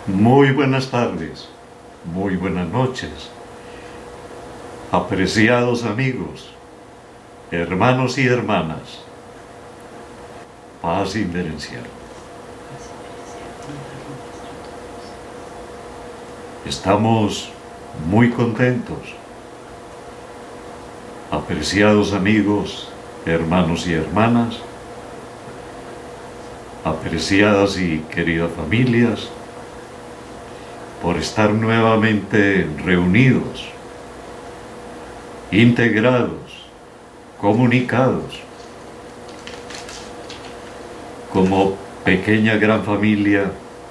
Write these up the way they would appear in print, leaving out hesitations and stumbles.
Muy buenas tardes, muy buenas noches, apreciados amigos, hermanos y hermanas, paz inverencial. Estamos muy contentos, apreciados amigos, hermanos y hermanas, apreciadas y queridas familias, por estar nuevamente reunidos, integrados, comunicados, como pequeña gran familia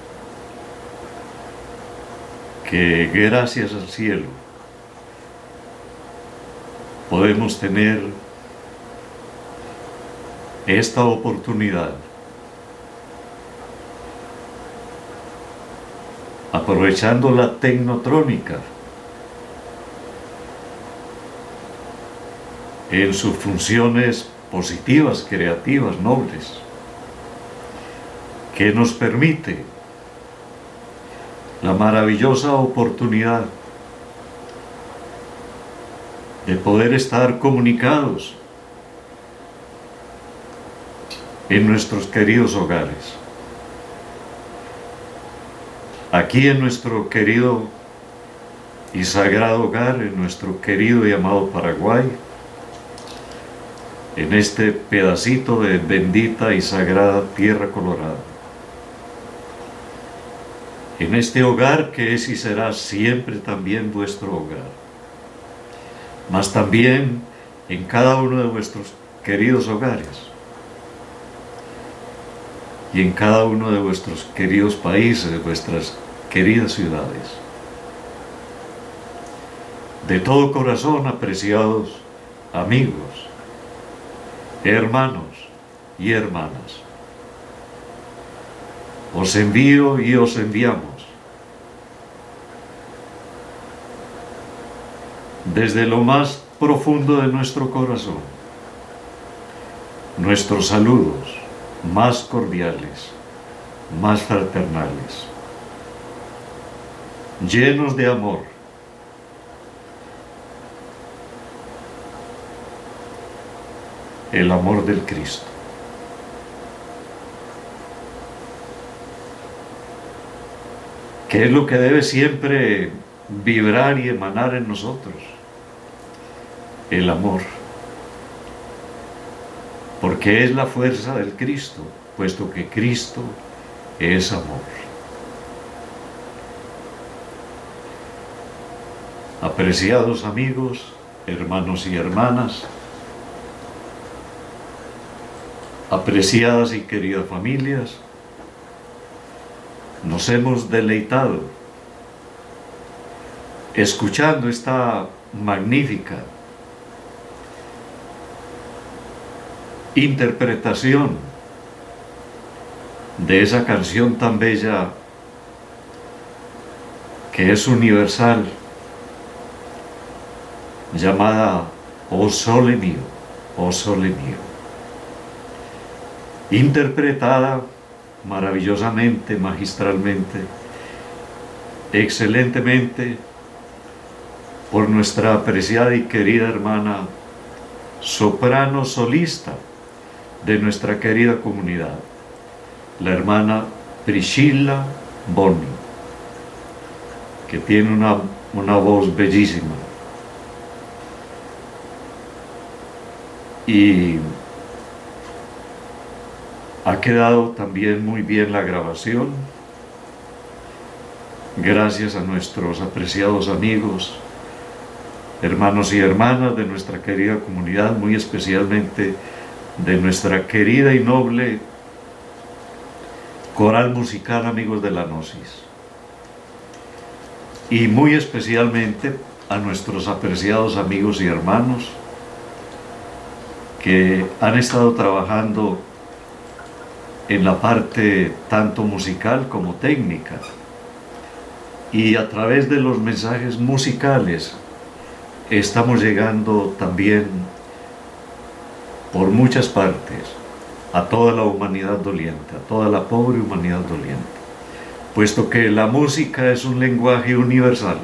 que gracias al cielo podemos tener esta oportunidad, aprovechando la tecnotrónica en sus funciones positivas, creativas, nobles, que nos permite la maravillosa oportunidad de poder estar comunicados en nuestros queridos hogares. Aquí en nuestro querido y sagrado hogar, en nuestro querido y amado Paraguay, en este pedacito de bendita y sagrada tierra colorada, en este hogar que es y será siempre también vuestro hogar, mas también en cada uno de vuestros queridos hogares y en cada uno de vuestros queridos países, de vuestras queridas ciudades. De todo corazón, apreciados amigos, hermanos y hermanas, os envío y os enviamos desde lo más profundo de nuestro corazón nuestros saludos más cordiales, más fraternales, llenos de amor, el amor del Cristo. Que es lo que debe siempre vibrar y emanar en nosotros, el amor. Porque es la fuerza del Cristo, puesto que Cristo es amor. Apreciados amigos, hermanos y hermanas, apreciadas y queridas familias, nos hemos deleitado escuchando esta magnífica interpretación de esa canción tan bella que es universal, llamada Oh Sole Mío, oh Sole Mío, interpretada maravillosamente, magistralmente, excelentemente por nuestra apreciada y querida hermana soprano solista de nuestra querida comunidad, la hermana Priscilla Boni, que tiene una voz bellísima. Y ha quedado también muy bien la grabación, gracias a nuestros apreciados amigos, hermanos y hermanas de nuestra querida comunidad, muy especialmente de nuestra querida y noble coral musical Amigos de la Gnosis, y muy especialmente a nuestros apreciados amigos y hermanos que han estado trabajando en la parte tanto musical como técnica, y a través de los mensajes musicales estamos llegando también por muchas partes a toda la humanidad doliente, a toda la pobre humanidad doliente. puesto que la música es un lenguaje universal.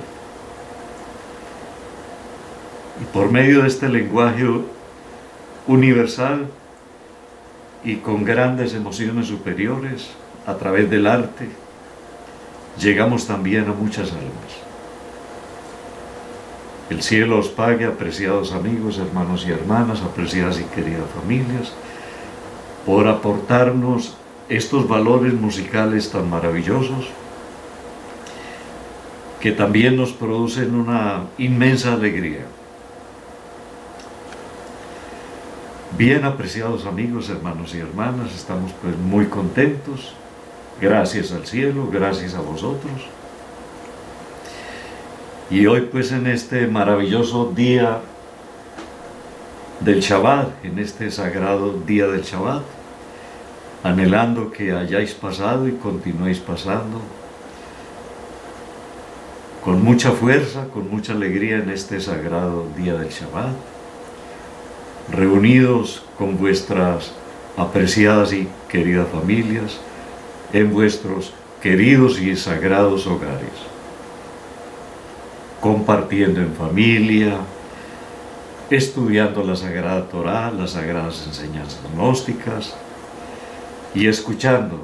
Y por medio de este lenguaje universal y con grandes emociones superiores, a través del arte, llegamos también a muchas almas. El cielo os pague, apreciados amigos, hermanos y hermanas, apreciadas y queridas familias, por aportarnos estos valores musicales tan maravillosos que también nos producen una inmensa alegría. Bien, apreciados amigos, hermanos y hermanas, estamos pues muy contentos, gracias al cielo, gracias a vosotros. Y hoy pues en este maravilloso día del Shabbat, en este sagrado día del Shabbat, anhelando que hayáis pasado y continuéis pasando con mucha fuerza, con mucha alegría en este sagrado día del Shabbat, reunidos con vuestras apreciadas y queridas familias, en vuestros queridos y sagrados hogares, compartiendo en familia, estudiando la Sagrada Torá, las sagradas enseñanzas gnósticas, y escuchando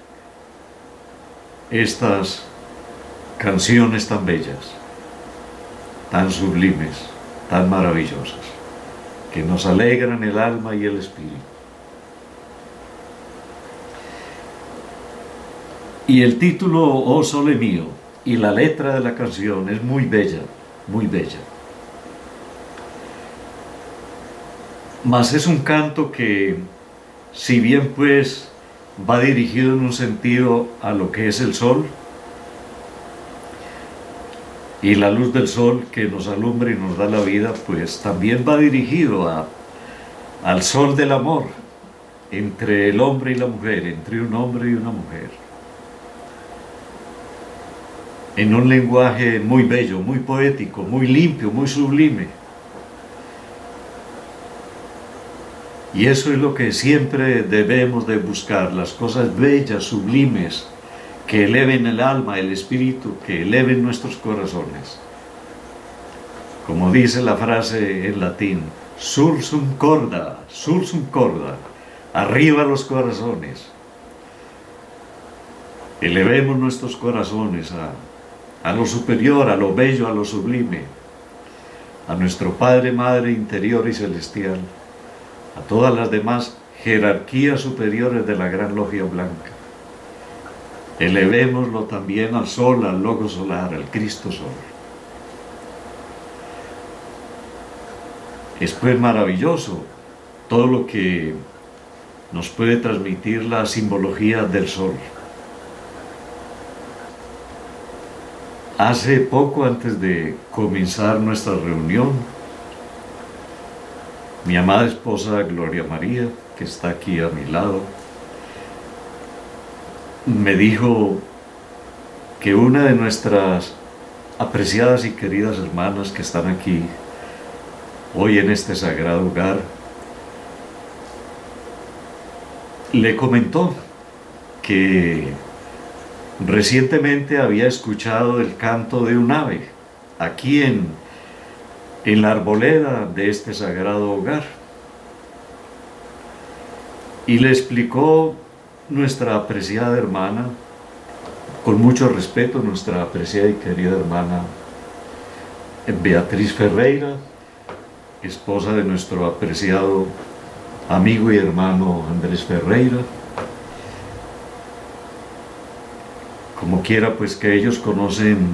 estas canciones tan bellas, tan sublimes, tan maravillosas, que nos alegran el alma y el espíritu. Y el título, Oh Sole Mío, y la letra de la canción es muy bella, muy bella. Mas es un canto que, si bien pues va dirigido en un sentido a lo que es el sol, y la luz del sol que nos alumbra y nos da la vida, pues también va dirigido al sol del amor entre el hombre y la mujer, entre un hombre y una mujer, en un lenguaje muy bello, muy poético, muy limpio, muy sublime. Y eso es lo que siempre debemos de buscar, las cosas bellas, sublimes, que eleven el alma, el espíritu, que eleven nuestros corazones. Como dice la frase en latín, sursum corda, arriba los corazones. Elevemos nuestros corazones a lo superior, a lo bello, a lo sublime, a nuestro Padre, Madre interior y celestial, a todas las demás jerarquías superiores de la Gran Logia Blanca. Elevémoslo también al sol, al logo solar, al Cristo Sol. Es pues maravilloso todo lo que nos puede transmitir la simbología del sol. Hace poco, antes de comenzar nuestra reunión, mi amada esposa Gloria María, que está aquí a mi lado, me dijo que una de nuestras apreciadas y queridas hermanas que están aquí hoy en este sagrado hogar, le comentó que recientemente había escuchado el canto de un ave aquí en la arboleda de este sagrado hogar, y le explicó nuestra apreciada hermana, con mucho respeto, nuestra apreciada y querida hermana Beatriz Ferreira, esposa de nuestro apreciado amigo y hermano Andrés Ferreira. Como quiera, pues que ellos conocen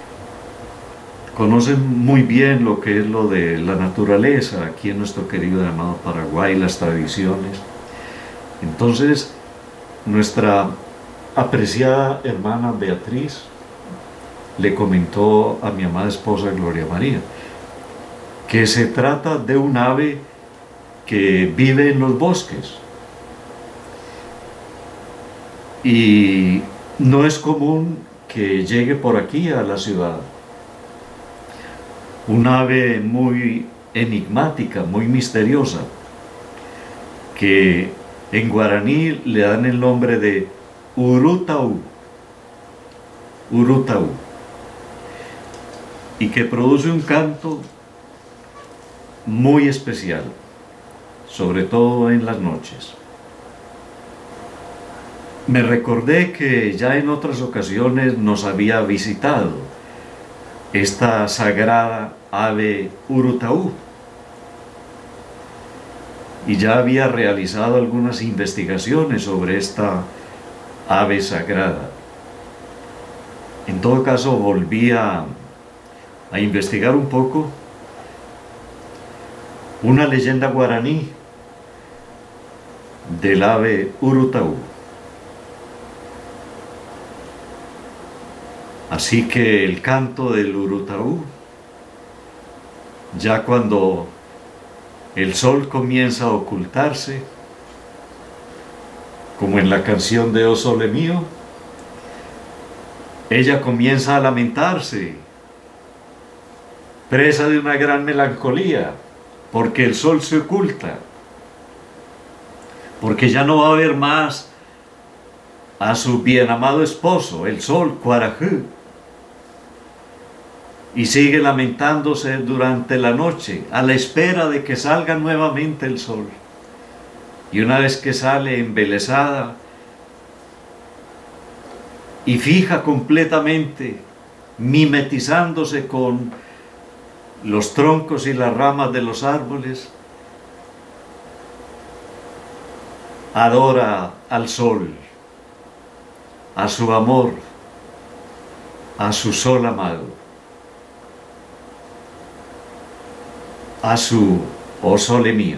muy bien lo que es lo de la naturaleza aquí en nuestro querido y amado Paraguay, las tradiciones. Entonces, nuestra apreciada hermana Beatriz le comentó a mi amada esposa Gloria María que se trata de un ave que vive en los bosques y no es común que llegue por aquí a la ciudad. Un ave muy enigmática, muy misteriosa, que en guaraní le dan el nombre de Urutaú. Urutaú, y que produce un canto muy especial, sobre todo en las noches. Me recordé que ya en otras ocasiones nos había visitado esta sagrada ave Urutaú, y ya había realizado algunas investigaciones sobre esta ave sagrada. En todo caso, volví a investigar un poco una leyenda guaraní del ave Urutaú. Así que el canto del Urutaú, ya cuando el sol comienza a ocultarse, como en la canción de O Sole Mío, ella comienza a lamentarse, presa de una gran melancolía, porque el sol se oculta, porque ya no va a ver más a su bien amado esposo, el sol, Cuarajú, y sigue lamentándose durante la noche, a la espera de que salga nuevamente el sol. Y una vez que sale embelesada y fija completamente, mimetizándose con los troncos y las ramas de los árboles, adora al sol, a su amor, a su sol amado, a su O Sole Mío.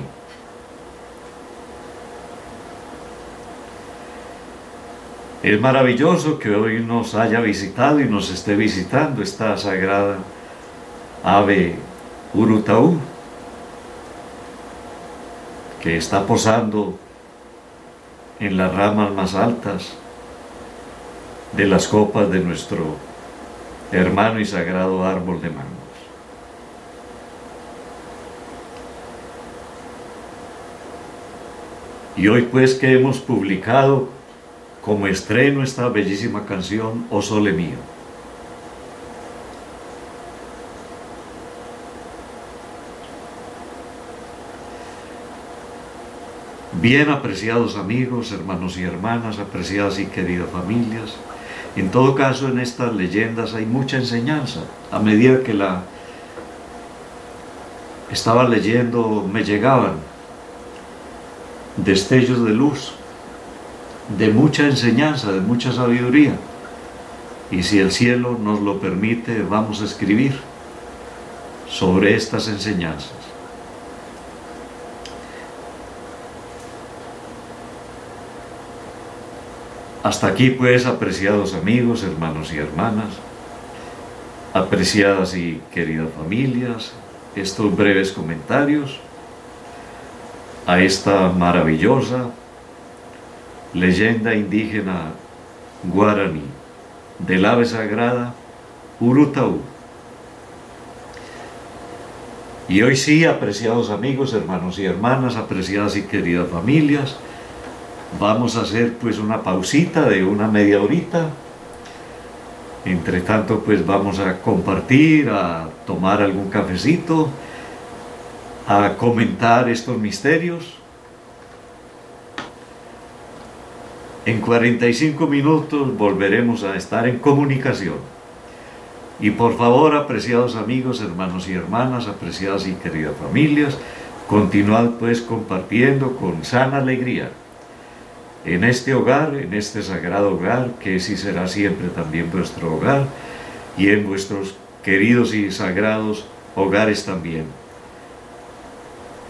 Es maravilloso que hoy nos haya visitado y nos esté visitando esta sagrada ave Urutaú, que está posando en las ramas más altas de las copas de nuestro hermano y sagrado árbol de mangos. Y hoy pues que hemos publicado como estreno esta bellísima canción O Sole Mío. Bien apreciados amigos, hermanos y hermanas, apreciadas y queridas familias, en todo caso en estas leyendas hay mucha enseñanza. A medida que la estaba leyendo me llegaban destellos de luz, de mucha enseñanza, de mucha sabiduría, y si el cielo nos lo permite vamos a escribir sobre estas enseñanzas. Hasta aquí pues, apreciados amigos, hermanos y hermanas, apreciadas y queridas familias, estos breves comentarios a esta maravillosa leyenda indígena guaraní del ave sagrada Urutaú. Y hoy sí, apreciados amigos, hermanos y hermanas, apreciadas y queridas familias, vamos a hacer pues una pausita de una media horita. Entre tanto pues vamos a compartir, a tomar algún cafecito, a comentar estos misterios. En 45 minutos volveremos a estar en comunicación. Y por favor, apreciados amigos, hermanos y hermanas, apreciadas y queridas familias, continuad pues compartiendo con sana alegría en este hogar, en este sagrado hogar, que sí será siempre también vuestro hogar, y en vuestros queridos y sagrados hogares también.